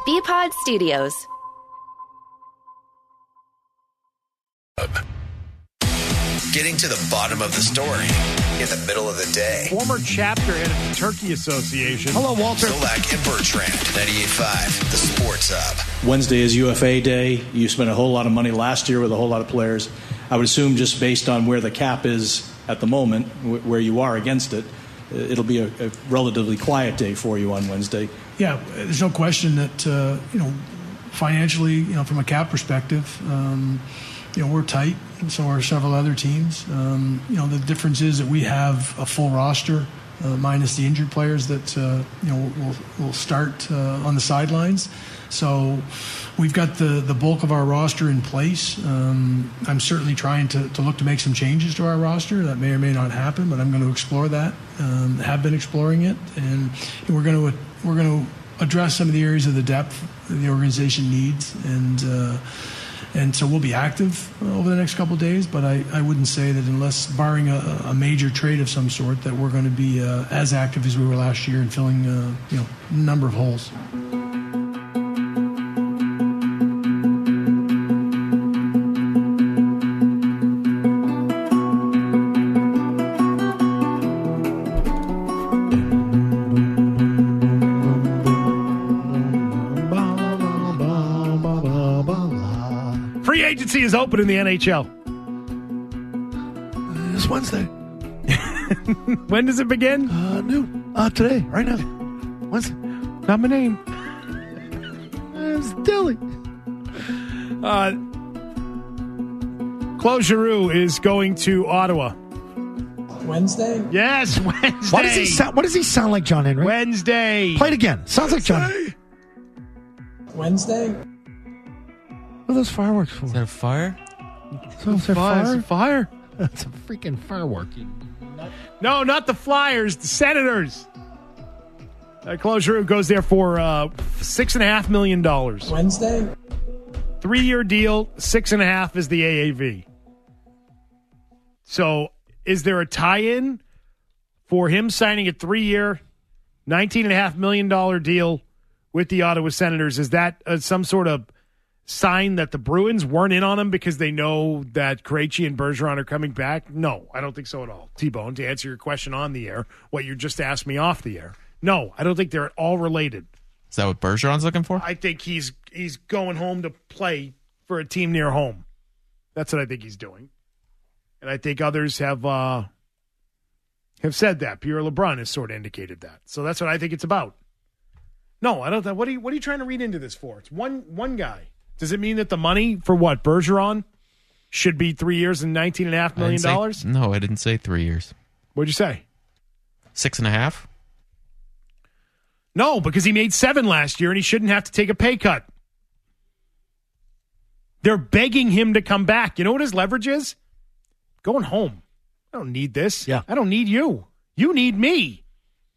BPod Studios. Getting to the bottom of the story in the middle of the day. Former chapter head of the Turkey Association. Hello, Walter. Solak and Bertrand, 98.5, the Sports Hub. Wednesday is UFA day. You spent a whole lot of money last year with a whole lot of players. I would assume just based on where the cap is at the moment, where you are against it, it'll be a relatively quiet day for you on Wednesday. Yeah, there's no question that, financially, from a cap perspective, we're tight, and so are several other teams. The difference is that we have a full roster, minus the injured players that, will start on the sidelines. So we've got the bulk of our roster in place. I'm certainly trying to look to make some changes to our roster. That may or may not happen, but I'm going to explore that. Have been exploring it, and we're going to address some of the areas of the depth that the organization needs, and so we'll be active over the next couple of days, but I wouldn't say that unless, barring a major trade of some sort, that we're going to be as active as we were last year in filling a number of holes. Agency is open in the NHL. It's Wednesday. When does it begin? Noon. Today, right now. Wednesday. Not my name. It's Dilly. Claude Giroux is going to Ottawa. Wednesday? Yes, Wednesday. What does he sound like, John Henry? Wednesday. Play it again. Sounds like John. Wednesday? What are those fireworks for? Is that a fire? Is that fire? Fire? That's a freaking firework. No, not the Flyers. The Senators. Claude Giroux goes there for $6.5 million. Wednesday? 3-year deal. 6.5 is the AAV. So, is there a tie-in for him signing a 3-year, $19.5 million deal with the Ottawa Senators? Is that some sort of sign that the Bruins weren't in on him because they know that Krejci and Bergeron are coming back? No, I don't think so at all. T-Bone, to answer your question on the air, what you just asked me off the air. No, I don't think they're at all related. Is that what Bergeron's looking for? I think he's going home to play for a team near home. That's what I think he's doing. And I think others have said that. Pierre LeBrun has sort of indicated that. So that's what I think it's about. No, I don't. What are you trying to read into this for? It's one guy. Does it mean that the money for what, Bergeron, should be 3 years and $19.5 million? No, I didn't say 3 years. What'd you say? 6.5? No, because he made 7 last year and he shouldn't have to take a pay cut. They're begging him to come back. You know what his leverage is? Going home. I don't need this. Yeah. I don't need you. You need me.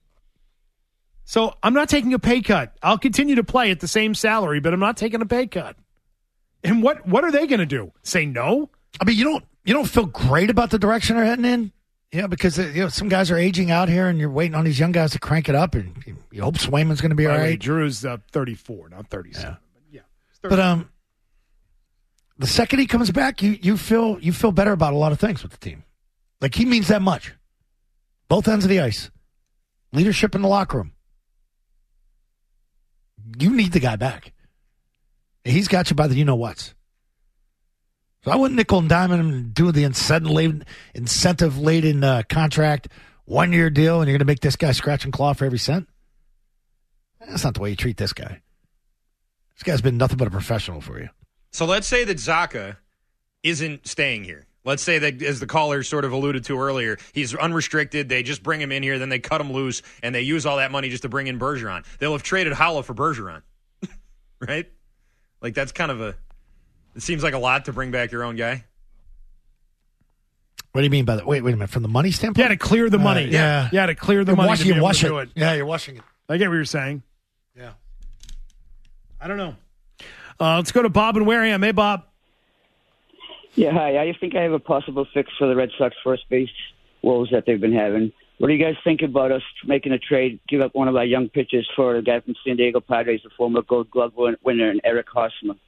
So I'm not taking a pay cut. I'll continue to play at the same salary, but I'm not taking a pay cut. And what are they going to do? Say no? I mean, you don't feel great about the direction they're heading in? Yeah, because some guys are aging out here, and you're waiting on these young guys to crank it up, and you hope Swayman's going to be all right. Drew's 34, not 37. Yeah. But the second he comes back, you feel better about a lot of things with the team. Like, he means that much. Both ends of the ice. Leadership in the locker room. You need the guy back. He's got you by the you-know-whats. So I wouldn't nickel and dime him and do the incentive-laden contract, 1-year deal, and you're going to make this guy scratch and claw for every cent? That's not the way you treat this guy. This guy's been nothing but a professional for you. So let's say that Zacha isn't staying here. Let's say that, as the caller sort of alluded to earlier, he's unrestricted. They just bring him in here, then they cut him loose, and they use all that money just to bring in Bergeron. They'll have traded Haula for Bergeron, right? Like, that's kind of it seems like a lot to bring back your own guy. What do you mean by that? Wait a minute. From the money standpoint? Yeah, to clear the money. Yeah, to clear the money. You're washing it. Yeah, you're washing it. I get what you're saying. Yeah. I don't know. Let's go to Bob in Wareham. Hey, Bob. Yeah, hi. I think I have a possible fix for the Red Sox first base woes that they've been having. What do you guys think about us making a trade, give up one of our young pitchers for a guy from San Diego Padres, a former Gold Glove winner, and Eric Hosmer?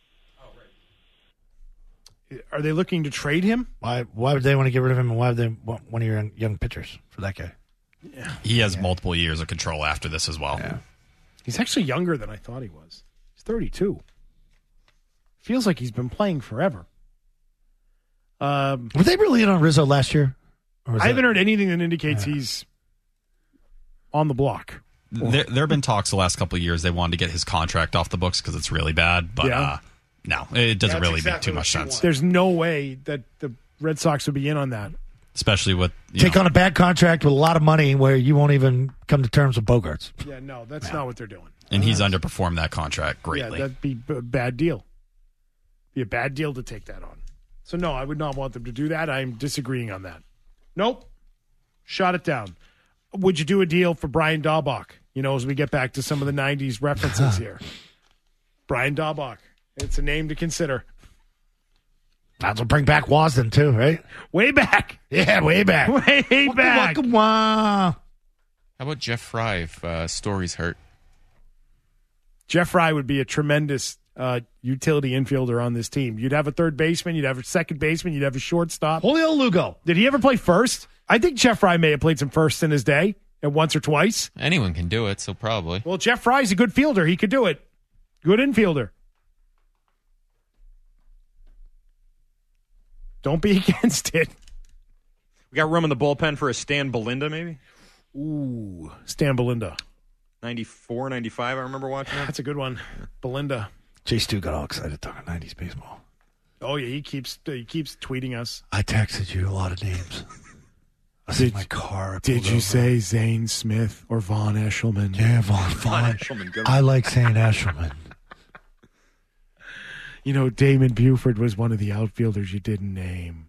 Are they looking to trade him? Why would they want to get rid of him, and why would they want one of your young pitchers for that guy? Yeah. He has multiple years of control after this as well. Yeah. He's actually younger than I thought he was. He's 32. Feels like he's been playing forever. Were they really in on Rizzo last year? I haven't heard anything that indicates he's on the block. There have been talks the last couple of years. They wanted to get his contract off the books because it's really bad, but no, it doesn't really make too much sense. There's no way that the Red Sox would be in on that. Especially with take on a bad contract with a lot of money where you won't even come to terms with Bogarts. Yeah, no, that's not what they're doing. And he's underperformed that contract greatly. Yeah, that'd be a bad deal. Be a bad deal to take that on. So no, I would not want them to do that. I'm disagreeing on that. Nope. Shot it down. Would you do a deal for Brian Daubach? As we get back to some of the 90s references here. Brian Daubach. It's a name to consider. That'll bring back Wasden, too, right? Way back. Yeah, way back. Way back. How about Jeff Fry if Story's hurt? Jeff Fry would be a tremendous utility infielder on this team. You'd have a third baseman, you'd have a second baseman, you'd have a shortstop. Julio Lugo. Did he ever play first? I think Jeff Fry may have played some first in his day, once or twice. Anyone can do it, so probably. Well, Jeff Fry's a good fielder. He could do it. Good infielder. Don't be against it. We got room in the bullpen for a Stan Belinda, maybe? Ooh, Stan Belinda. 94, 95, I remember watching that. That's a good one. Belinda. Jay Stu got all excited talking 90s baseball. Oh, yeah, he keeps tweeting us. I texted you a lot of names. I was in my car. Did you say Zane Smith or Von Eshelman? Yeah, Von Eshelman. I like saying Eshelman. Damon Buford was one of the outfielders you didn't name.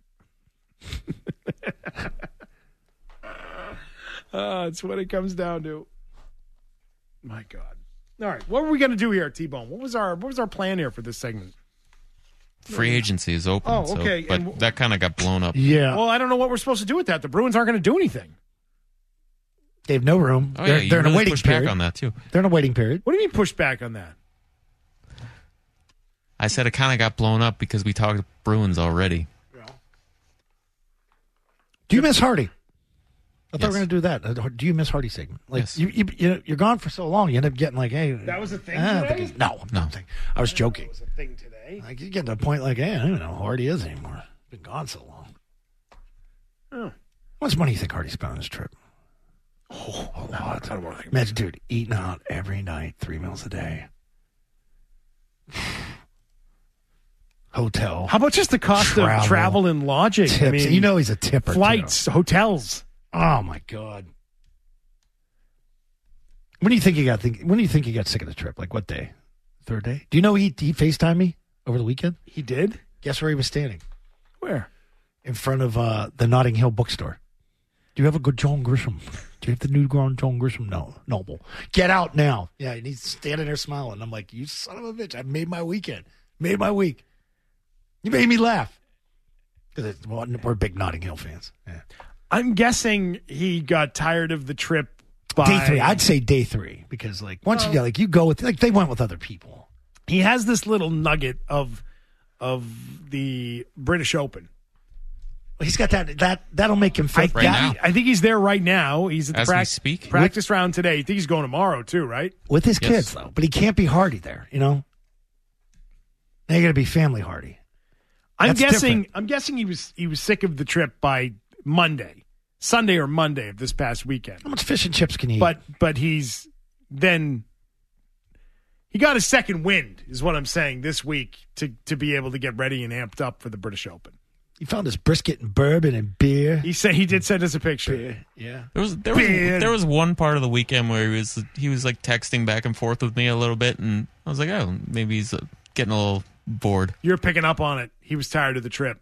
That's what it comes down to. My God. All right. What were we going to do here, T-Bone? What was our plan here for this segment? Free agency is open. Oh, okay. But that kind of got blown up. Yeah. Well, I don't know what we're supposed to do with that. The Bruins aren't going to do anything. They have no room. Oh, they're you in a waiting push period. back on that, too. They're in a waiting period. What do you mean push back on that? I said it kind of got blown up because we talked Bruins already. Do you miss Hardy? I thought we Yes. were going to do that. Do you miss Hardy segment? Yes. You're gone for so long. You end up getting like, hey. That was a thing I today? No. I was joking. That was a thing today. Like, you get to a point like, hey, I don't know who Hardy is anymore. Been gone so long. Oh. How much money do you think Hardy spent on this trip? A lot. Imagine, dude, eating out every night, 3 meals a day. Hotel. How about just the cost of travel and lodging? Tips. I mean, he's a tipper. flights, hotels. Oh my God. When do you think he got sick of the trip? Like what day? Third day? Do you know he FaceTimed me over the weekend? He did? Guess where he was standing? Where? In front of the Notting Hill bookstore. Do you have a good John Grisham? Do you have the new John Grisham? No. Noble. Get out now. Yeah, and he's standing there smiling. I'm like, you son of a bitch. I made my weekend. Made my week. You made me laugh. Because we're big Notting Hill fans. Yeah. I'm guessing he got tired of the trip by Day 3. I'd say day 3. Because once you go with they went with other people. He has this little nugget of the British Open. He's got that'll make him feel now. I think he's there right now. He's at the As we speak. practice round today. I think he's going tomorrow too, right? with his Yes. kids though. But he can't be Hardy there, Now you got to be family Hardy. I'm That's guessing. different. I'm guessing he was sick of the trip by Sunday or Monday of this past weekend. How much fish and chips can you eat? But he got a second wind, is what I'm saying, this week to be able to get ready and amped up for the British Open. He found his brisket and bourbon and beer. He did send us a picture. Yeah. There was one part of the weekend where he was like texting back and forth with me a little bit, and I was like, oh, maybe he's getting a little bored. You're picking up on it. He was tired of the trip.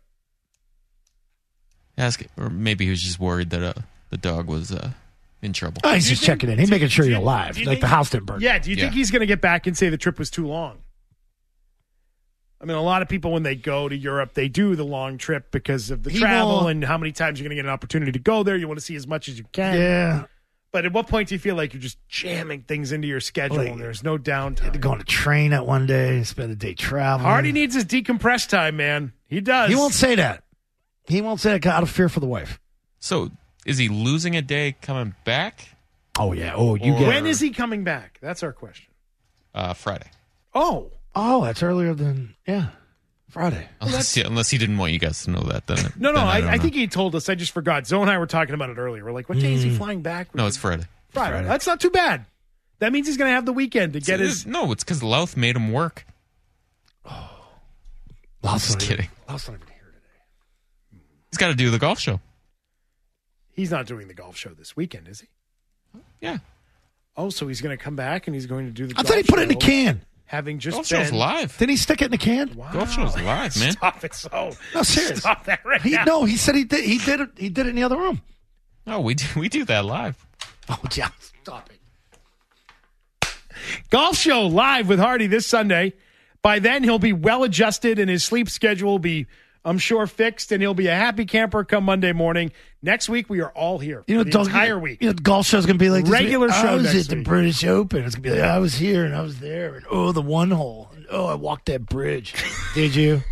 Or maybe he was just worried that the dog was in trouble. Oh, he's just checking in. He's making sure you're do alive. you Like think- the house didn't burn. Yeah, do you think he's going to get back and say the trip was too long? I mean, a lot of people, when they go to Europe, they do the long trip because of the travel and how many times you're going to get an opportunity to go there. You want to see as much as you can. Yeah. But at what point do you feel like you're just jamming things into your schedule and there's no downtime? Go on a train at one day, spend a day traveling. Hardy needs his decompress time, man. He does. He won't say that. He won't say that out of fear for the wife. So is he losing a day coming back? Oh, yeah. Oh, you get When is he coming back? That's our question. Friday. Oh, that's earlier than, Friday. Unless he didn't want you guys to know that. Then No, then I think he told us. I just forgot. Zoe and I were talking about it earlier. We're like, what day is he flying back? No, it's Friday. Friday. That's not too bad. That means he's going to have the weekend to get his... No, it's because Louth made him work. Oh. I'm just kidding. Louth's not even here today. He's got to do the golf show. He's not doing the golf show this weekend, is he? Yeah. Oh, so he's going to come back and he's going to do the I thought he put it in a can. Having just Golf been... show's live. Didn't he stick it in a can? Wow. Golf show's live, man. Stop it, so. No, serious. Stop that right now. No, he said he did it. He did it in the other room. No, we do that live. Oh, yeah. Stop it. Golf show live with Hardy this Sunday. By then, he'll be well adjusted and his sleep schedule will be, I'm sure, fixed, and he'll be a happy camper come Monday morning. Next week, we are all here for the entire week. The golf show's going to be like this regular week. show I was next at the week. British Open. It's going to be like, I was here and I was there. And, the one hole. And, I walked that bridge. Did you?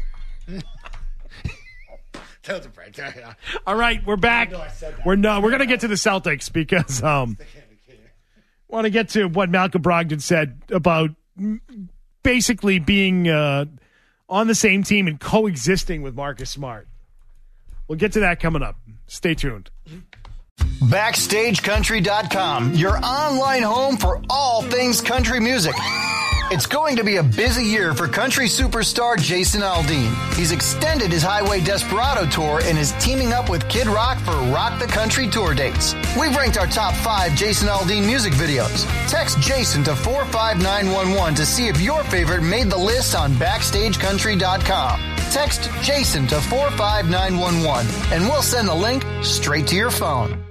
That was a prank. All right, we're back. We're going to get to the Celtics because want to get to what Malcolm Brogdon said about basically being on the same team and coexisting with Marcus Smart. We'll get to that coming up. Stay tuned. BackstageCountry.com, your online home for all things country music. It's going to be a busy year for country superstar Jason Aldean. He's extended his Highway Desperado tour and is teaming up with Kid Rock for Rock the Country tour dates. We've ranked our top 5 Jason Aldean music videos. Text Jason to 45911 to see if your favorite made the list on BackstageCountry.com. Text Jason to 45911 and we'll send the link straight to your phone.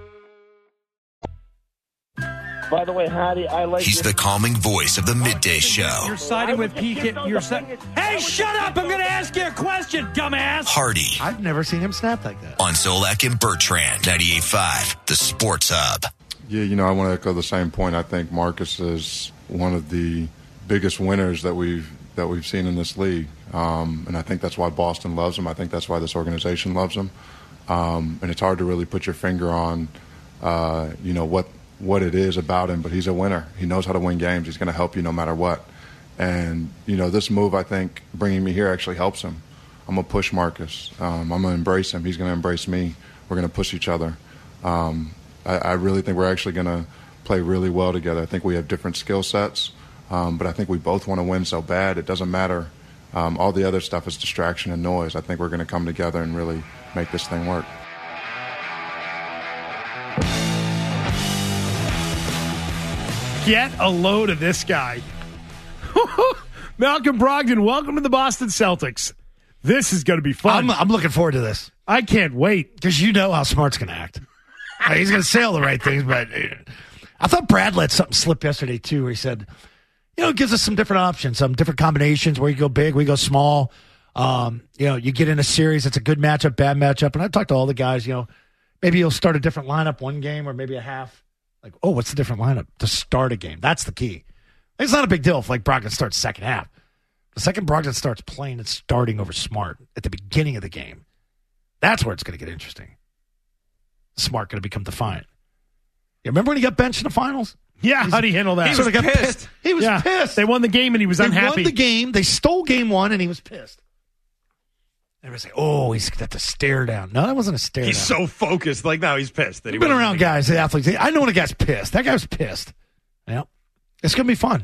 By the way, Hattie, I like He's the calming voice of the midday show. You're siding with PK. Hey, shut up! I'm going to ask you a question, dumbass. Hardy. I've never seen him snap like that. On Zolak and Bertrand, 98.5, the Sports Hub. Yeah, I want to echo the same point. I think Marcus is one of the biggest winners that we've seen in this league. And I think that's why Boston loves him. I think that's why this organization loves him. And it's hard to really put your finger on, what it is about him, but he's a winner. He knows how to win games. He's going to help you no matter what. And, this move, I think, bringing me here actually helps him. I'm going to push Marcus. I'm going to embrace him. He's going to embrace me. We're going to push each other. I really think we're actually going to play really well together. I think we have different skill sets, but I think we both want to win so bad. It doesn't matter. All the other stuff is distraction and noise. I think we're going to come together and really make this thing work. Get a load of this guy. Malcolm Brogdon, welcome to the Boston Celtics. This is going to be fun. I'm looking forward to this. I can't wait. Because you know how Smart's going to act. He's going to say all the right things, but I thought Brad let something slip yesterday, too, where he said, it gives us some different options, some different combinations where you go big, we go small. You get in a series, it's a good matchup, bad matchup. And I talked to all the guys, maybe you'll start a different lineup one game or maybe a half. Like, what's the different lineup to start a game? That's the key. It's not a big deal if, Brogdon starts second half. The second Brogdon starts playing and starting over Smart at the beginning of the game, that's where it's going to get interesting. Smart going to become defiant. You remember when he got benched in the finals? Yeah, how'd he handle that? He was pissed. He was pissed. They won the game and he was unhappy. They won the game. They stole game one and he was pissed. Everybody's like, he's got the stare down. No, that wasn't a stare down. He's so focused. Now he's pissed. That I've been around guys, the athletes. I know when a guy's pissed. That guy was pissed. Yeah. It's going to be fun.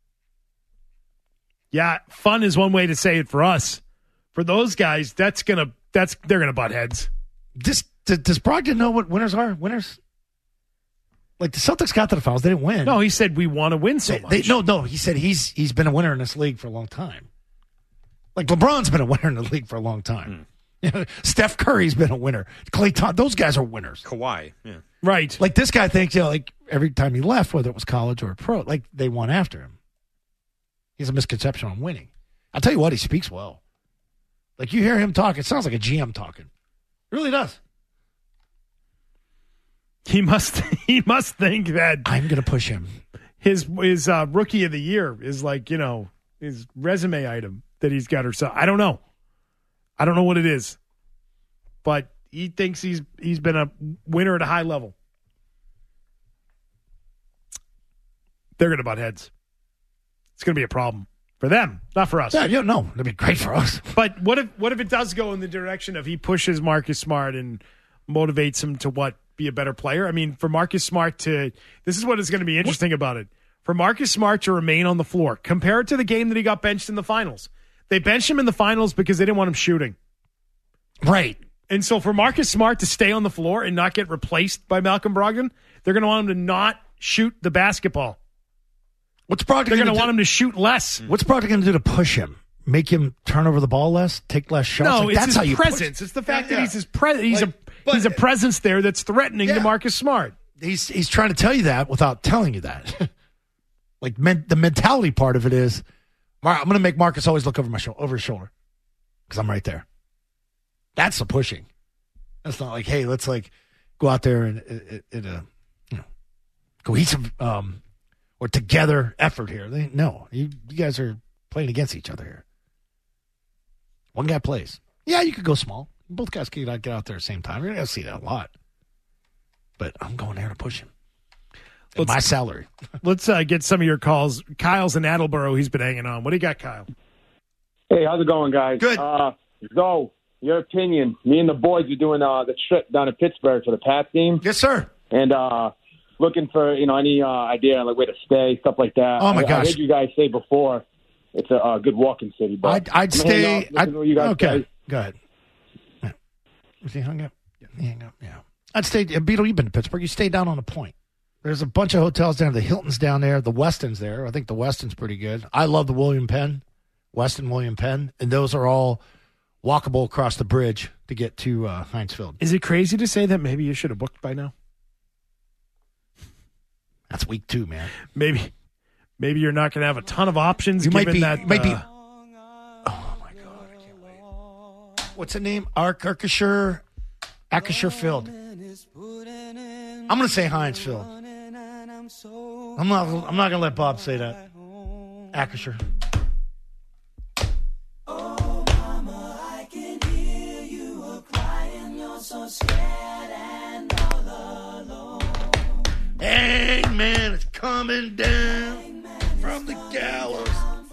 Yeah, fun is one way to say it for us. For those guys, they're going to butt heads. Does Brogdon know what winners are? Winners? The Celtics got to the finals. They didn't win. No, he said we want to win so much. No. He said he's been a winner in this league for a long time. LeBron's been a winner in the league for a long time. Steph Curry's been a winner. Klay Thompson, those guys are winners. Kawhi, yeah. Right. This guy thinks, every time he left, whether it was college or pro, they won after him. He has a misconception on winning. I'll tell you what, he speaks well. Like, you hear him talk, it sounds like a GM talking. It really does. He must think that I'm going to push him. His rookie of the year is like, his resume item that he's got or so. I don't know. I don't know what it is. But he thinks he's been a winner at a high level. They're going to butt heads. It's going to be a problem for them, not for us. Yeah, no, it'd be great for us. But what if it does go in the direction of he pushes Marcus Smart and motivates him to be a better player? I mean, for Marcus Smart this is what is going to be interesting about it. For Marcus Smart to remain on the floor, compare it to the game that he got benched in the finals. They benched him in the finals because they didn't want him shooting. Right. And so for Marcus Smart to stay on the floor and not get replaced by Malcolm Brogdon, they're going to want him to not shoot the basketball. What's Brogdon They're going to want him to shoot less. What's Brogdon going to do to push him? Make him turn over the ball less, take less shots? No, like, it's that's his how you presence. It's the fact that he's he's a presence there that's threatening to Marcus Smart. He's trying to tell you that without telling you that. Like, the mentality part of it is, I'm going to make Marcus always look over his shoulder because I'm right there. That's the pushing. That's not like, hey, let's go out there and in a cohesive or together effort here. No, you guys are playing against each other here. One guy plays. Yeah, you could go small. Both guys could get out there at the same time. You're going to see that a lot. But I'm going there to push him. My salary. Let's get some of your calls. Kyle's in Attleboro. He's been hanging on. What do you got, Kyle? Hey, how's it going, guys? Good. Zo, your opinion. Me and the boys are doing the trip down to Pittsburgh for the Pats game. Yes, sir. And looking for any idea like where to stay, stuff like that. Oh my gosh! I heard you guys say before it's a good walking city. But I'd stay. Okay, say. Go ahead. Was he hung up? He hung up. Yeah. I'd stay. Beetle, you've been to Pittsburgh. You stay down on the Point. There's a bunch of hotels down there. The Hilton's down there. The Westin's there. I think the Westin's pretty good. I love the William Penn, Westin William Penn, and those are all walkable across the bridge to get to Heinz Field. Is it crazy to say that maybe you should have booked by now? That's week 2, man. Maybe you're not going to have a ton of options. You might be. That, oh my God! I can't wait. What's the name? Acrisure Field. I'm going to say Heinz Field. I'm not going to let Bob say that. Acrisure. Oh, mama, I can hear you a-crying. You're so scared and all alone. Hangman is coming down from the gallows.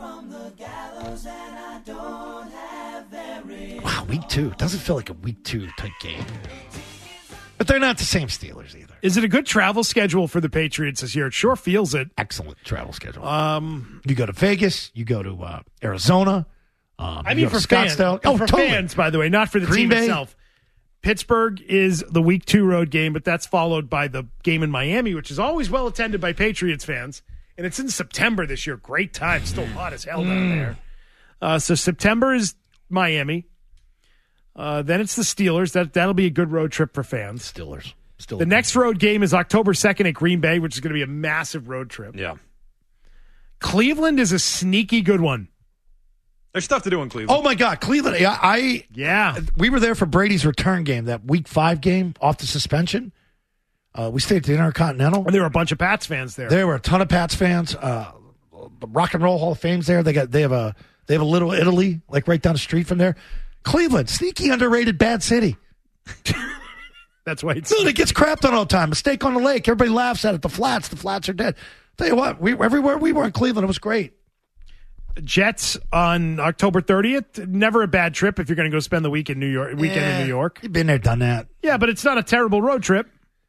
Wow, week 2. Doesn't feel like a week 2 type game. But they're not the same Steelers either. Is it a good travel schedule for the Patriots this year? It sure feels it. Excellent travel schedule. You go to Vegas. You go to Arizona. I mean, for fans. Fans, by the way, not for the Green team Bay. itself. Pittsburgh is the week 2 road game, but that's followed by the game in Miami, which is always well attended by Patriots fans. And it's in September this year. Great time. Still hot as hell down there. So September is Miami. Then it's the Steelers. That'll be a good road trip for fans. Steelers. The next road game is October 2nd at Green Bay, which is going to be a massive road trip. Yeah. Cleveland is a sneaky good one. There's stuff to do in Cleveland. Oh, my God. Cleveland. Yeah. We were there for Brady's return game, that week 5 game off the suspension. We stayed at the Intercontinental. And there were a bunch of Pats fans there. There were a ton of Pats fans. The Rock and Roll Hall of Fame's there. They have a Little Italy, like right down the street from there. Cleveland, sneaky underrated bad city. That's why it's... Dude, it gets crapped on all the time. Mistake on the lake. Everybody laughs at it. The flats are dead. Tell you what, everywhere we were in Cleveland, it was great. Jets on October 30th. Never a bad trip if you're going to go spend the week in New York. In New York. You've been there, done that. Yeah, but it's not a terrible road trip.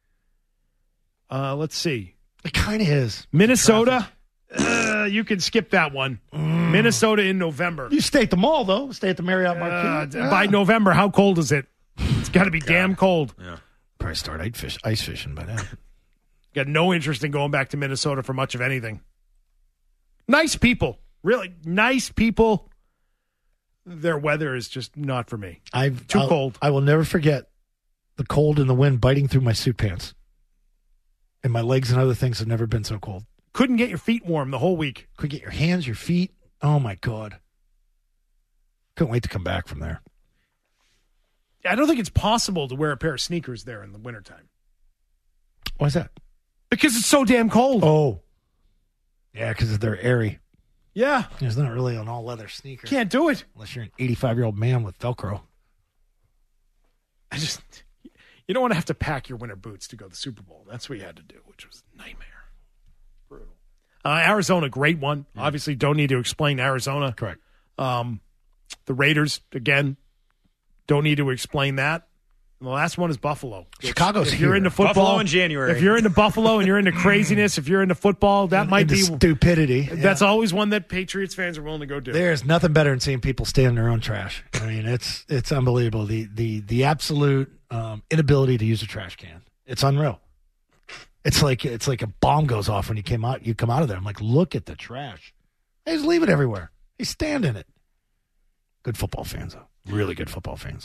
Let's see. It kind of is. Minnesota. You can skip that one. Minnesota in November. You stay at the mall, though. Stay at the Marriott Marquis. By November, how cold is it? It's got to be damn cold. Yeah. Probably start ice fishing by then. Got no interest in going back to Minnesota for much of anything. Nice people. Really nice people. Their weather is just not for me. Too cold. I will never forget the cold and the wind biting through my suit pants. And my legs and other things have never been so cold. Couldn't get your feet warm the whole week. Couldn't get your hands, your feet. Oh, my God. Couldn't wait to come back from there. I don't think it's possible to wear a pair of sneakers there in the wintertime. Why is that? Because it's so damn cold. Oh. Yeah, because they're airy. Yeah. There's not really an all-leather sneaker. Can't do it. Unless you're an 85-year-old man with Velcro. You don't want to have to pack your winter boots to go to the Super Bowl. That's what you had to do, which was a nightmare. Brutal. Arizona, great one. Yeah. Obviously, don't need to explain Arizona. Correct. The Raiders, again, don't need to explain that. And the last one is Buffalo. Chicago's if you're here. into football, Buffalo in January. If you're into Buffalo and you're into craziness, if you're into football, that might be stupidity. That's always one that Patriots fans are willing to go do. There's nothing better than seeing people stay in their own trash. I mean, it's unbelievable. The absolute inability to use a trash can. It's unreal. It's like a bomb goes off when you come out of there. I'm like, look at the trash. They just leave it everywhere. They stand in it. Good football fans, though. Really good football fans.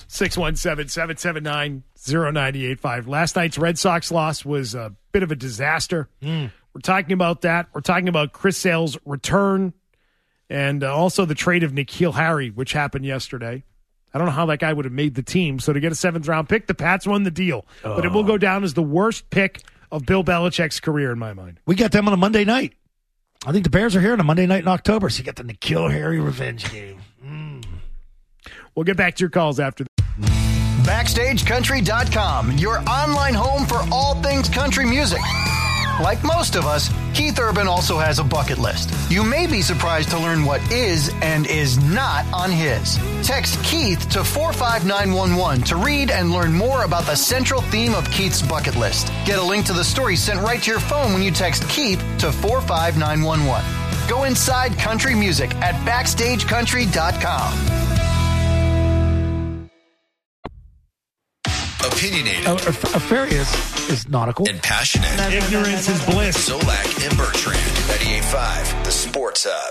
617-779-0985. Last night's Red Sox loss was a bit of a disaster. We're talking about that. We're talking about Chris Sale's return and also the trade of N'Keal Harry, which happened yesterday. I don't know how that guy would have made the team. So to get a 7th-round pick, the Pats won the deal. But it will go down as the worst pick of Bill Belichick's career in my mind. We got them on a Monday night. I think the Bears are here on a Monday night in October, so you got the N'Keal Harry revenge game. We'll get back to your calls after this. BackstageCountry.com, your online home for all things country music. Like most of us, Keith Urban also has a bucket list. You may be surprised to learn what is and is not on his. Text Keith to 45911 to read and learn more about the central theme of Keith's bucket list. Get a link to the story sent right to your phone when you text Keith to 45911. Go inside country music at BackstageCountry.com. Opinionated. A ferry is nautical. And passionate. Ignorance is bliss. Zolak and Bertrand. 98.5, the Sports Hub.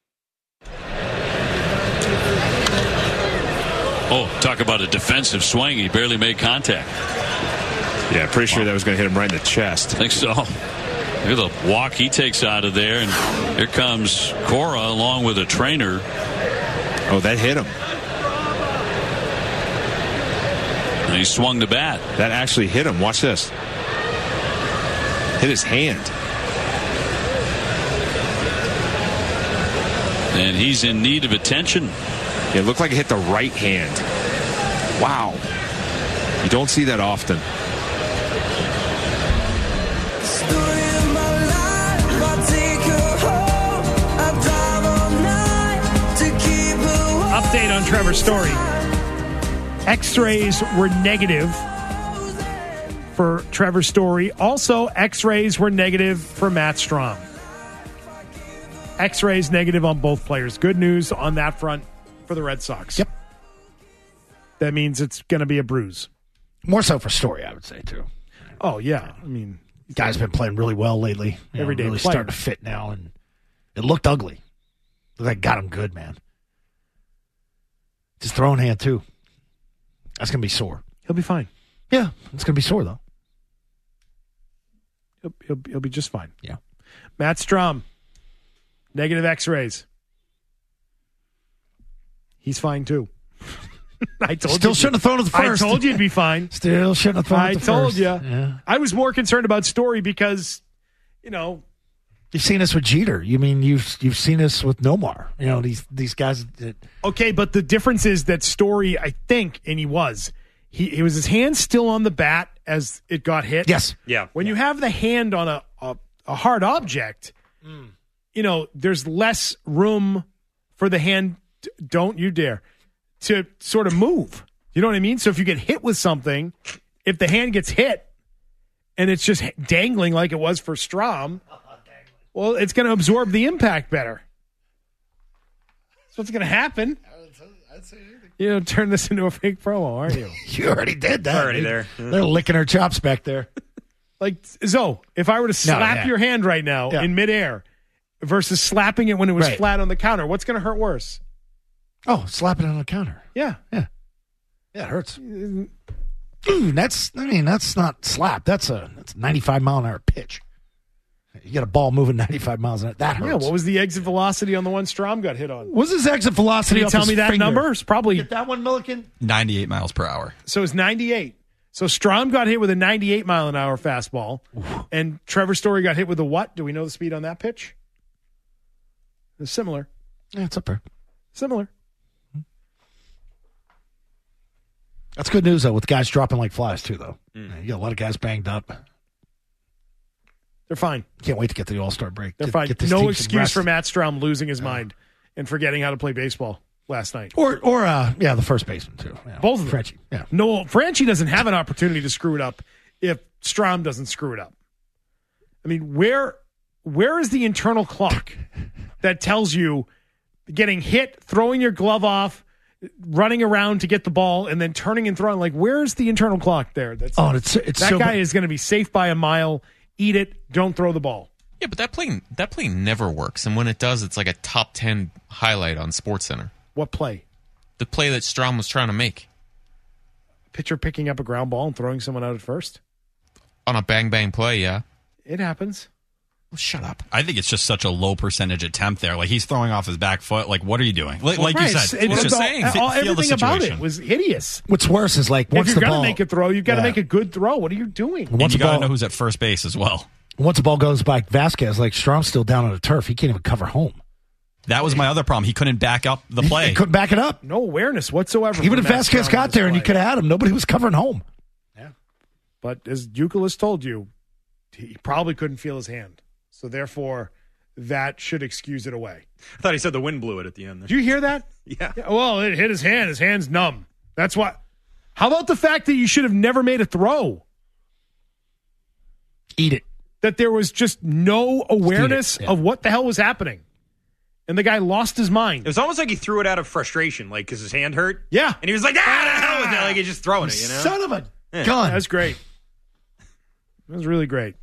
Oh, talk about a defensive swing. He barely made contact. Yeah, pretty sure that was going to hit him right in the chest. I think so. Look at the walk he takes out of there. And here comes Cora along with a trainer. Oh, that hit him. And he swung the bat. That actually hit him. Watch this. Hit his hand. And he's in need of attention. Yeah, it looked like it hit the right hand. Wow. You don't see that often. Update on Trevor Story. X-rays were negative for Trevor Story. Also, X-rays were negative for Matt Strahm. X-rays negative on both players. Good news on that front for the Red Sox. Yep. That means it's going to be a bruise. More so for Story, I would say, too. Oh, yeah. I mean, guy's been playing really well lately. Every day really player. starting to fit now, and it looked ugly. Looked like got him good, man. His throwing hand, too. That's going to be sore. He'll be fine. Yeah, it's going to be sore, though. He'll be just fine. Yeah. Matt Strahm, negative X-rays. He's fine, too. I told Still you. shouldn't have thrown it the first. I told you it'd be fine. Still shouldn't have thrown it the first. I told you. Yeah. I was more concerned about Story because, You've seen this with Jeter. You mean you've seen this with Nomar. These guys that... Okay, but the difference is that Story, I think, and he was his hand still on the bat as it got hit. Yes. Yeah. When you have the hand on a hard object, there's less room for the hand, don't you dare, to sort of move. You know what I mean? So if you get hit with something, if the hand gets hit and it's just dangling like it was for Strahm, well, it's going to absorb the impact better. That's what's going to happen. I'd say anything. Turn this into a fake promo, aren't you? You already did that. Already there. They're licking her chops back there. Like, Zoe, if I were to slap your hand right now in midair versus slapping it when it was flat on the counter, what's going to hurt worse? Oh, slapping it on the counter. Yeah. Yeah. Yeah, it hurts. That's not slap. That's a 95-mile-an-hour pitch. You get a ball moving 95 miles an hour. That hurts. Yeah, what was the exit velocity on the one Strom got hit on? What's his exit velocity? Can you tell me that number? It's probably Get that one, Milliken? 98 miles per hour. So it's 98. So Strom got hit with a 98 mile an hour fastball, and Trevor Story got hit with a what? Do we know the speed on that pitch? It's similar. Yeah, it's up there. Similar. That's good news, though, with guys dropping like flies, too, though. You got a lot of guys banged up. They're fine. Can't wait to get to the All-Star break. They're fine. No excuse for Matt Strom losing his mind and forgetting how to play baseball last night. Or the first baseman, too. Yeah. Both of them. Franchi. Yeah. No, Franchi doesn't have an opportunity to screw it up if Strom doesn't screw it up. I mean, where is the internal clock that tells you getting hit, throwing your glove off, running around to get the ball, and then turning and throwing? Like, where's the internal clock there? It's that so guy is going to be safe by a mile. Eat it. Don't throw the ball. Yeah, but that play never works, and when it does, it's like a top 10 highlight on SportsCenter. What play? The play that Strom was trying to make. Pitcher picking up a ground ball and throwing someone out at first? On a bang play, yeah. It happens. Well, shut up. I think it's just such a low percentage attempt there. Like, he's throwing off his back foot. Like, what are you doing? Like you said, everything about it was hideous. What's worse is, like, once if you're the going ball... to make a throw, you've got to make a good throw. What are you doing? And you got to know who's at first base as well. Once the ball goes by Vasquez, like, Strom's still down on the turf. He can't even cover home. That was my other problem. He couldn't back up the play. He couldn't back it up. No awareness whatsoever. Even if Vasquez got there and you could have had him, nobody was covering home. Yeah. But as Youkilis told you, he probably couldn't feel his hand. So therefore, that should excuse it away. I thought he said the wind blew it at the end. Did you hear that? Yeah. Well, it hit his hand. His hand's numb. That's what. How about the fact that you should have never made a throw? Eat it. That there was just no awareness of what the hell was happening. And the guy lost his mind. It was almost like he threw it out of frustration, like, because his hand hurt. Yeah. And he was like, the hell with that. Like, he's just throwing it, you know? Son of a gun. That's great. That was really great.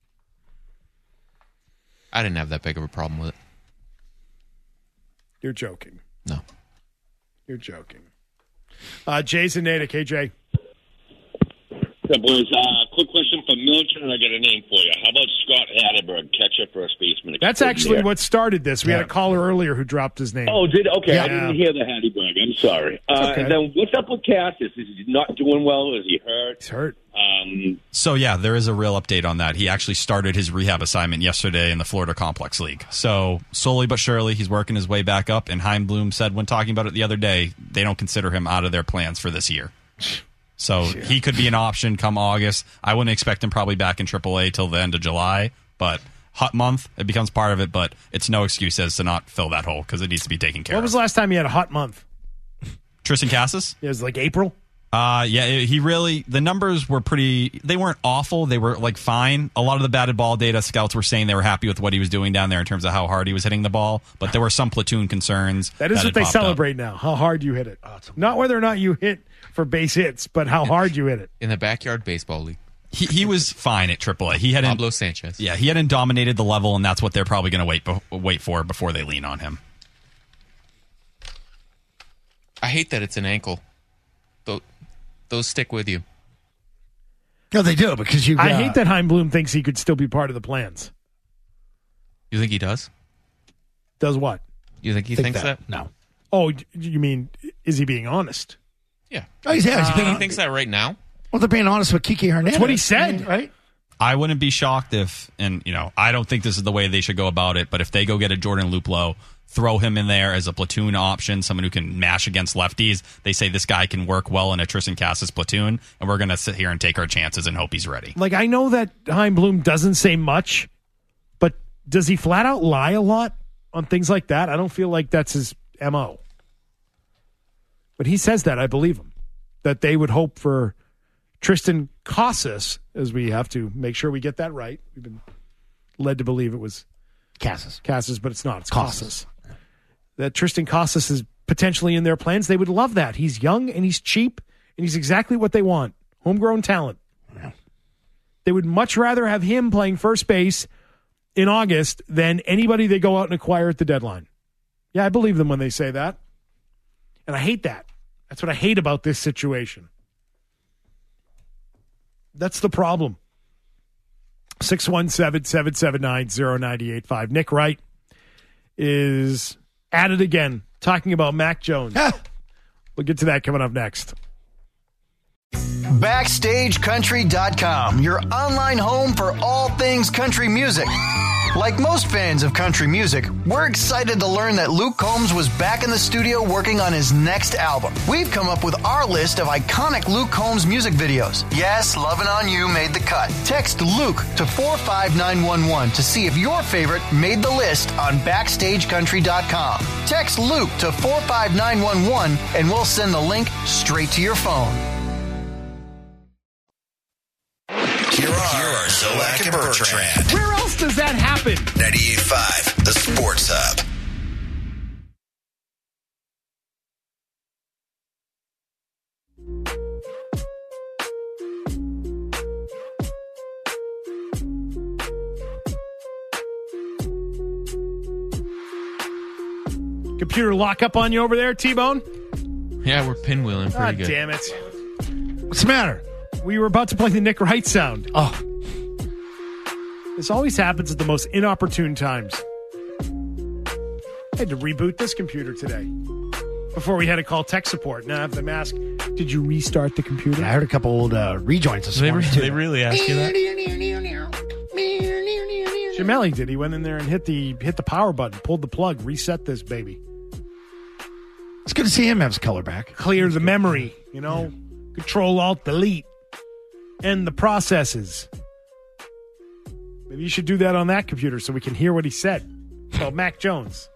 I didn't have that big of a problem with it. You're joking. No. You're joking. Jason Natick, KJ. Yeah, boys. Quick question for Milton, and I got a name for you. How about Scott Hatterberg, catcher, first baseman? That's actually what started this. We had a caller earlier who dropped his name. Oh, did okay. Yeah. I didn't hear the Hatterberg. I'm sorry. Okay. And then what's up with Cassis? Is he not doing well? Is he hurt? He's hurt. So, yeah, there is a real update on that. He actually started his rehab assignment yesterday in the Florida Complex League. So, slowly but surely, he's working his way back up. And Chaim Bloom said when talking about it the other day, they don't consider him out of their plans for this year. So, he could be an option come August. I wouldn't expect him probably back in AAA till the end of July. But hot month, it becomes part of it. But it's no excuse as to not fill that hole because it needs to be taken care of. When was the last time he had a hot month? Tristan Cassis? It was like April? The numbers were they weren't awful. They were like fine. A lot of the batted ball data scouts were saying they were happy with what he was doing down there in terms of how hard he was hitting the ball. But there were some platoon concerns. That is what they celebrate now, how hard you hit it. Not whether or not you hit for base hits, but how hard you hit it. In the backyard baseball league. He was fine at AAA. He hadn't Pablo Sanchez. Yeah, he hadn't dominated the level, and that's what they're probably going to wait for before they lean on him. I hate that it's an ankle. Those stick with you. No, they do because you. I hate that Chaim Bloom thinks he could still be part of the plans. You think he does? Does what? You think he thinks that? No. Oh, you mean, is he being honest? Yeah. Oh, he's he thinks that right now? Well, they're being honest with Kiki Hernandez. That's what he said, right? I wouldn't be shocked if, and I don't think this is the way they should go about it, but if they go get a Jordan Luplow, throw him in there as a platoon option, someone who can mash against lefties, they say this guy can work well in a Tristan Cassis platoon, and we're going to sit here and take our chances and hope he's ready. Like, I know that Chaim Bloom doesn't say much, but does he flat out lie a lot on things like that? I don't feel like that's his MO. But he says that, I believe him, that they would hope for Tristan Cassis, as we have to make sure we get that right. We've been led to believe it was Cassis, but it's not. It's Cassis. That Tristan Cassis is potentially in their plans. They would love that. He's young and he's cheap and he's exactly what they want. Homegrown talent. Yeah. They would much rather have him playing first base in August than anybody they go out and acquire at the deadline. Yeah, I believe them when they say that. And I hate that. That's what I hate about this situation. That's the problem. 617-779-0985. Nick Wright is at it again, talking about Mac Jones. We'll get to that coming up next. BackstageCountry.com, your online home for all things country music. Like most fans of country music, we're excited to learn that Luke Combs was back in the studio working on his next album. We've come up with our list of iconic Luke Combs music videos. Yes, Lovin' On You made the cut. Text Luke to 45911 to see if your favorite made the list on BackstageCountry.com. Text Luke to 45911 and we'll send the link straight to your phone. Here are Zolak and Bertrand. Where else does that happen? 98.5, the Sports Hub. Computer lock up on you over there, T-Bone? Yeah, we're pinwheeling pretty good. Damn it. What's the matter? We were about to play the Nick Wright sound. Oh. This always happens at the most inopportune times. I had to reboot this computer today before we had to call tech support. Now I have the mask. Did you restart the computer? Yeah, I heard a couple old rejoins this morning, too. They really ask you that? Jamelli did. He went in there and hit the power button, pulled the plug, reset this baby. It's good to see him have his color back. Clear the memory, you know, Control-Alt-Delete. End the processes. Maybe you should do that on that computer so we can hear what he said about Mac Jones.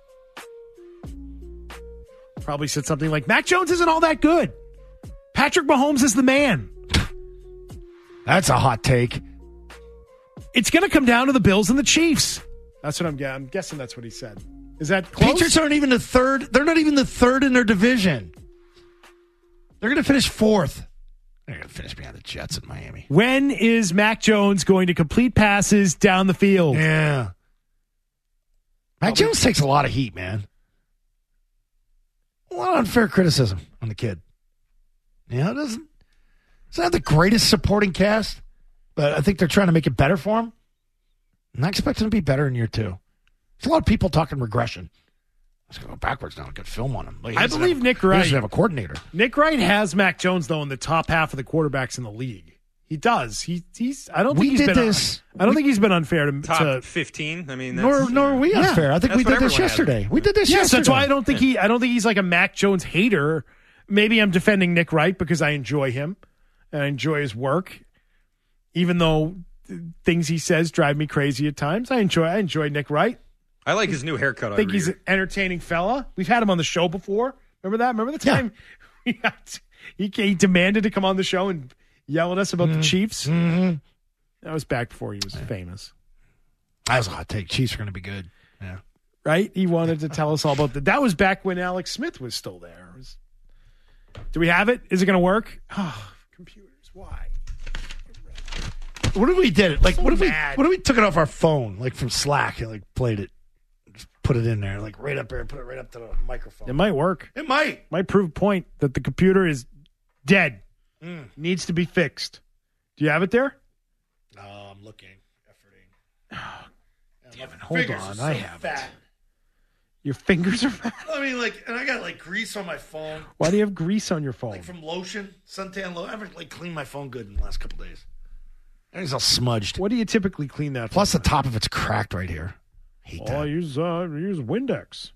Probably said something like, Mac Jones isn't all that good. Patrick Mahomes is the man. That's a hot take. It's going to come down to the Bills and the Chiefs. That's what I'm guessing that's what he said. Is that close? Patriots aren't even the third. They're not even the third in their division. They're going to finish fourth. They're going to finish behind the Jets in Miami. When is Mac Jones going to complete passes down the field? Yeah. Mac Jones takes a lot of heat, man. A lot of unfair criticism on the kid. Yeah, it's not the greatest supporting cast, but I think they're trying to make it better for him. And I expect him to be better in year 2. There's a lot of people talking regression. Let's go backwards now. Good film on him. I believe Nick Wright. He doesn't have a coordinator. Nick Wright has Mac Jones, though, in the top half of the quarterbacks in the league. He does. He's. I don't think he's been. I don't think he's been unfair to top 15. I mean, nor are we unfair. I think we did this yesterday. We did this yesterday. Yes, that's why I don't think he's like a Mac Jones hater. Maybe I'm defending Nick Wright because I enjoy him and I enjoy his work, even though things he says drive me crazy at times. I enjoy Nick Wright. I like his new haircut. I think he's an entertaining fella. We've had him on the show before. Remember that? Remember the time he demanded to come on the show and yell at us about the Chiefs? Mm-hmm. That was back before he was famous. That was a hot take. Chiefs are going to be good. Yeah. Right? He wanted to tell us all about that. That was back when Alex Smith was still there. Do we have it? Is it going to work? Oh, computers. Why? What if we did it? Like, So what if mad. we took it off our phone, like from Slack, and like played it, just put it in there, like right up there, put it right up to the microphone. It might work. It might. Might prove a point that the computer is dead. Needs to be fixed. Do you have it there? No, I'm looking. Damn it. Hold on. I have it. Your fingers are fat. I mean, like, and I got like grease on my phone. Why do you have grease on your phone? Like from lotion, suntan lotion. I haven't like cleaned my phone good in the last couple days. Everything's all smudged. What do you typically clean that for? Plus, the top of it's cracked right here. Hate that. I use Windex.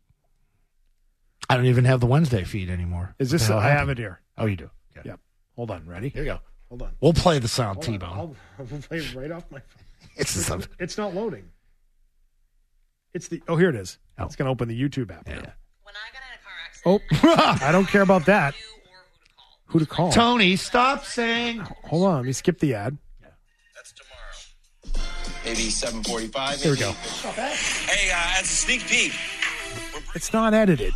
I don't even have the Wednesday feed anymore. Is this? I have it here. Oh, you do? Okay. Yep. Hold on. Ready? Here you go. Hold on. We'll play the sound, Hold T-Bone. I'll play it right off my phone. It's not loading. It's the. Oh, here it is. Oh. It's going to open the YouTube app. Yeah. Oh, I don't care about that. Who to call? Tony, stop saying. Hold on. Let me skip the ad. That's tomorrow. Maybe 7:45. There we go. Hey, as a sneak peek. It's not edited.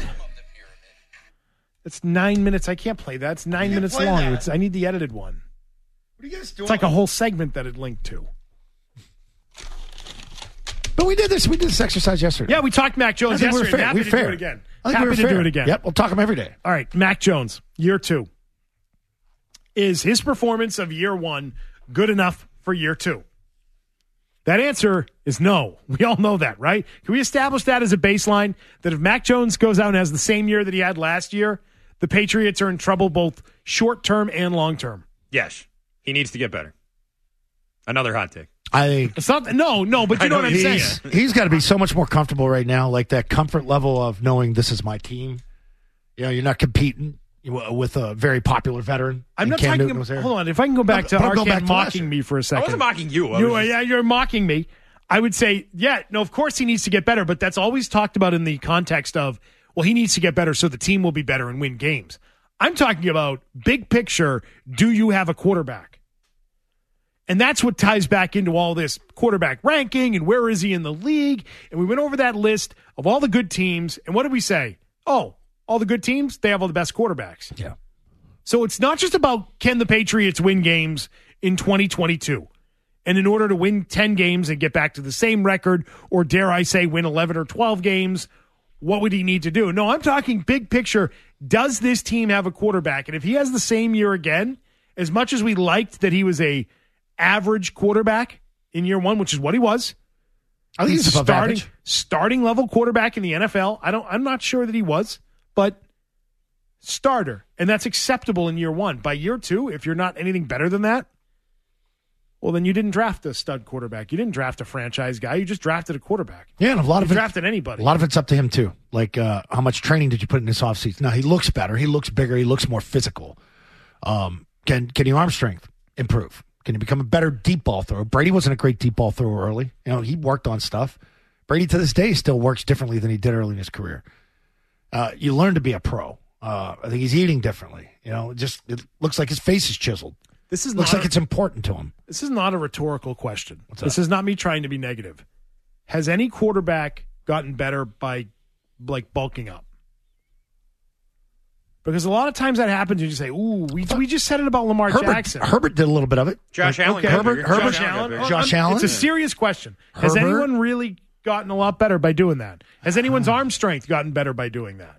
It's 9 minutes. I can't play that. It's 9 minutes play long. that. I need the edited one. What are you guys doing? It's like a whole segment that it linked to. But we did this exercise yesterday. Yeah, we talked Mac Jones I think yesterday. we're fair. Happy We're to fair. do it again. I think Happy we're to fair. do it again. Yep, we'll talk him every day. All right, Mac Jones, year 2. Is his performance of year 1 good enough for year 2? That answer is no. We all know that, right? Can we establish that as a baseline, that if Mac Jones goes out and has the same year that he had last year, the Patriots are in trouble both short-term and long-term? Yes. He needs to get better. Another hot take. It's not, no, but you know what I'm saying. He's got to be so much more comfortable right now, like that comfort level of knowing this is my team. You know, you're not competing with a very popular veteran. I'm not talking about, hold on, if I can go back to Arcand mocking me for a second. I wasn't mocking you. You're mocking me. I would say, of course he needs to get better, but that's always talked about in the context of, well, he needs to get better so the team will be better and win games. I'm talking about big picture, do you have a quarterback? And that's what ties back into all this quarterback ranking and where is he in the league. And we went over that list of all the good teams. And what did we say? Oh, all the good teams, they have all the best quarterbacks. Yeah. So it's not just about can the Patriots win games in 2022. And in order to win 10 games and get back to the same record, or dare I say win 11 or 12 games, what would he need to do? No, I'm talking big picture. Does this team have a quarterback? And if he has the same year again, as much as we liked that he was a average quarterback in year one, which is what he was. I think he's above starting level quarterback in the NFL. I'm not sure that he was, but starter. And that's acceptable in year one. By year two, if you're not anything better than that, well, then you didn't draft a stud quarterback. You didn't draft a franchise guy. You just drafted a quarterback. Yeah, and a lot of it drafted anybody. A lot of it's up to him too. Like how much training did you put in this offseason? Now he looks better. He looks bigger. He looks more physical. Can your arm strength improve? Can he become a better deep ball thrower? Brady wasn't a great deep ball thrower early. You know, he worked on stuff. Brady to this day still works differently than he did early in his career. You learn to be a pro. I think he's eating differently. You know, it looks like his face is chiseled. Looks like it's important to him. This is not a rhetorical question. This is not me trying to be negative. Has any quarterback gotten better by bulking up? Because a lot of times that happens, you just say, "Ooh, we just said it about Lamar Jackson." Herbert did a little bit of it. Josh Allen. Herbert Josh Allen. It's a serious question. Has anyone really gotten a lot better by doing that? Has anyone's arm strength gotten better by doing that?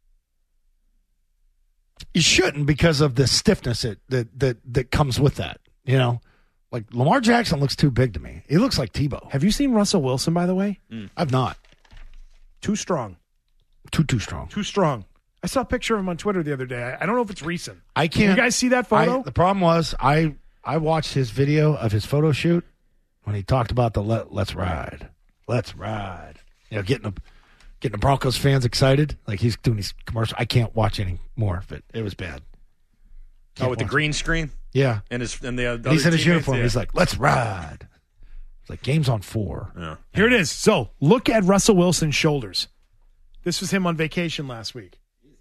You shouldn't, because of the stiffness that comes with that. You know, like Lamar Jackson looks too big to me. He looks like Tebow. Have you seen Russell Wilson, by the way? I've not. Too strong. Too strong. Too strong. I saw a picture of him on Twitter the other day. I don't know if it's recent. I can't. You guys see that photo? The problem was I watched his video of his photo shoot when he talked about the let's ride. You know, getting the Broncos fans excited. Like he's doing these commercials. I can't watch any more of it. It was bad. With the green screen? Yeah. And he's in his uniform. Yeah. He's like, let's ride. It's like game's on 4. Yeah. Here it is. So look at Russell Wilson's shoulders. This was him on vacation last week.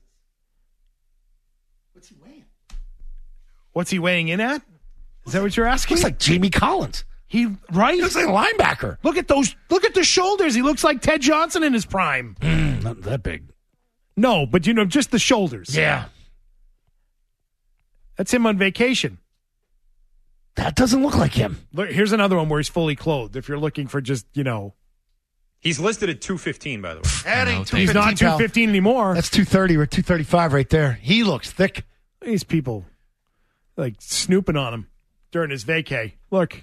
What's he weighing in at? Is that what you're asking? Looks like Jamie Collins. He looks like a linebacker. Look at those. Look at the shoulders. He looks like Ted Johnson in his prime. Not that big. No, but just the shoulders. Yeah. That's him on vacation. That doesn't look like him. Look, here's another one where he's fully clothed. If you're looking for just, He's listed at 215, by the way. He's not 215 anymore. That's 230 or 235 right there. He looks thick. These people like snooping on him during his vacay. Look.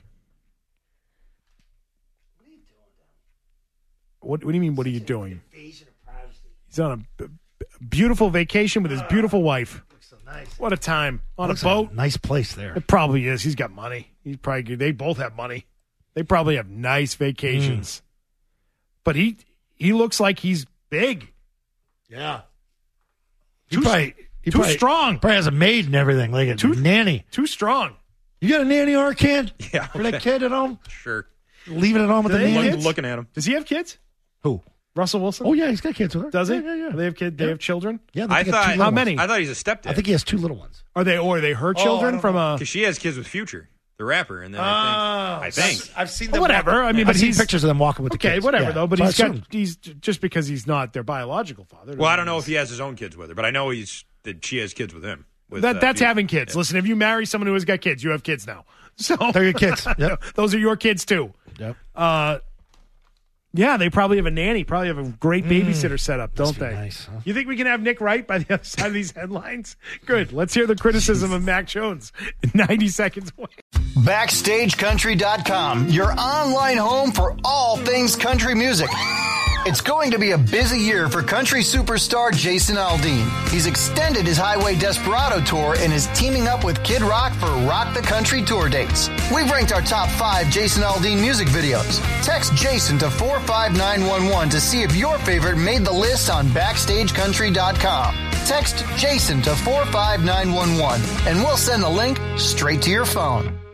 What do you mean, what are you doing? He's on a beautiful vacation with his beautiful wife. Looks so nice. What a time. On a boat. Nice place there. It probably is. He's got money. They both have money. They probably have nice vacations. But he looks like he's big. Yeah. Too strong. Probably has a maid and everything, like a nanny. Too strong. You got a nanny, Arcand? Yeah. For that kid at home? Sure. Leaving it on with the nanny? Looking at him. Does he have kids? Who? Russell Wilson? Oh, yeah, he's got kids with her. Does he? Yeah. They have kids. They have children? Yeah. How many? I thought he's a stepdad. I think he has 2 little ones. Are they her children from a? Because she has kids with Future, the rapper, and then I think I've seen them. Whatever. I've seen pictures of them walking with the kids. Okay, whatever though. But so he's just because he's not their biological father. Well, I don't know if he has his own kids with her, but I know that she has kids with him. That's having kids. Yeah. Listen, if you marry someone who has got kids, you have kids now. So they're your kids. Yep. Those are your kids too. Yep. Yeah, they probably have a nanny, probably have a great babysitter set up, don't they? Nice, huh? You think we can have Nick Wright by the other side of these headlines? Good. Let's hear the criticism of Mac Jones in 90 seconds. BackstageCountry.com, your online home for all things country music. It's going to be a busy year for country superstar Jason Aldean. He's extended his Highway Desperado tour and is teaming up with Kid Rock for Rock the Country tour dates. We've ranked our top 5 Jason Aldean music videos. Text Jason to 45911 to see if your favorite made the list on BackstageCountry.com. Text Jason to 45911 and we'll send the link straight to your phone.